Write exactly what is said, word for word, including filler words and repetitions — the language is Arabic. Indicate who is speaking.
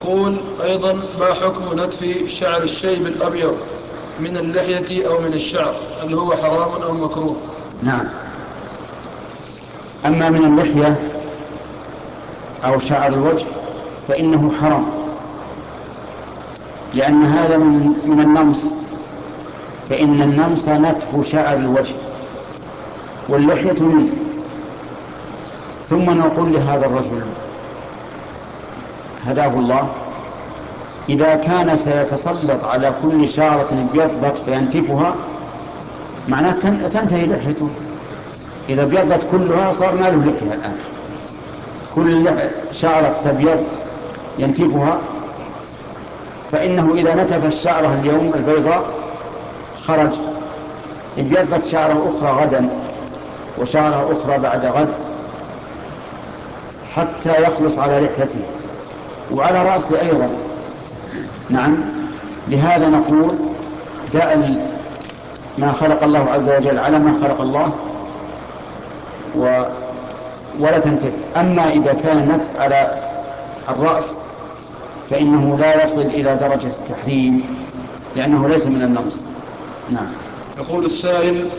Speaker 1: يقول أيضا: ما حكم نتف شعر الشيب الأبيض من اللحية أو من الشعر؟ هل هو حرام أو مكروه؟
Speaker 2: نعم. أما من اللحية أو شعر الوجه فإنه حرام، لأن هذا من من النمص، فإن النمص نتف شعر الوجه واللحية منه. ثم نقول لهذا الرجل هداه الله: إذا كان سيتسلط على كل شعرة ابيضت فينتفها معناه تنتهي لحيته. إذا ابيضت كلها صار ما له لحية الآن، كل شعرة تبيض ينتفها، فإنه إذا نتف الشعرة اليوم البيضاء خرج، ابيضت شعرة أخرى غدا وشعرة أخرى بعد غد حتى يخلص على لحيته وعلى رأسه أيضا. نعم. لهذا نقول: دع ما خلق الله عز وجل على ما خلق الله و ولا تنتف. أما إذا كان النتف على الرأس فإنه لا يصل إلى درجة التحريم، لأنه ليس من النقص. نعم.
Speaker 1: يقول السائل: